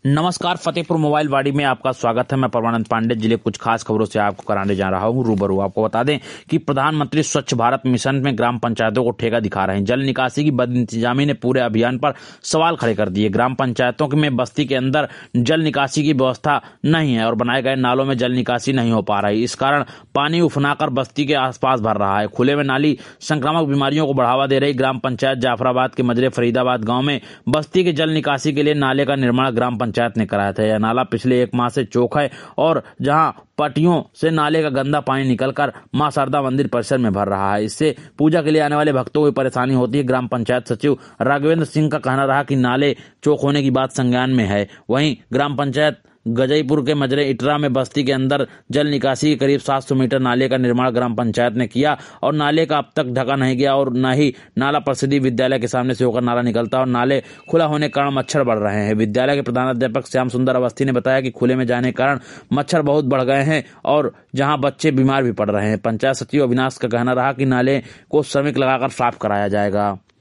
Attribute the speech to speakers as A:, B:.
A: नमस्कार, फतेहपुर मोबाइल वाड़ी में आपका स्वागत है। मैं परमानंद पांडे जिले कुछ खास खबरों से आपको कराने जा रहा हूं रूबरू। आपको बता दें कि प्रधानमंत्री स्वच्छ भारत मिशन में ग्राम पंचायतों को ठेका दिखा रहे हैं। जल निकासी की बदइंतजामी ने पूरे अभियान पर सवाल खड़े कर दिए। ग्राम पंचायतों में बस्ती के अंदर जल निकासी की व्यवस्था नहीं है और बनाए गए नालों में जल निकासी नहीं हो पा रही। इस कारण पानी उफनाकर बस्ती के आसपास भर रहा है। खुले में नाली संक्रामक बीमारियों को बढ़ावा दे रही ग्राम पंचायत जाफराबाद के मजरे फरीदाबाद गांव में बस्ती के जल निकासी के लिए नाले का निर्माण ग्राम पंचायत ने कराया था। यह नाला पिछले 1 माह से चौक है और जहां पटियों से नाले का गंदा पानी निकलकर मां शारदा मंदिर परिसर में भर रहा है। इससे पूजा के लिए आने वाले भक्तों को परेशानी होती है। ग्राम पंचायत सचिव राघवेंद्र सिंह का कहना रहा कि नाले चौक होने की बात संज्ञान में है। वहीं ग्राम पंचायत गजईपुर के मजरे इटरा में बस्ती के अंदर जल निकासी के करीब 700 मीटर नाले का निर्माण ग्राम पंचायत ने किया और नाले का अब तक ढका नहीं गया और न ही नाला परिषदीय विद्यालय के सामने से होकर नाला निकलता और नाले खुला होने के कारण मच्छर बढ़ रहे हैं। विद्यालय के प्रधानाध्यापक श्याम सुंदर अवस्थी ने बताया कि खुले में जाने के कारण मच्छर बहुत बढ़ गए हैं और जहां बच्चे बीमार भी पड़ रहे हैं। पंचायत सचिव अविनाश का कहना रहा कि नाले को श्रमिक लगाकर साफ कराया जाएगा।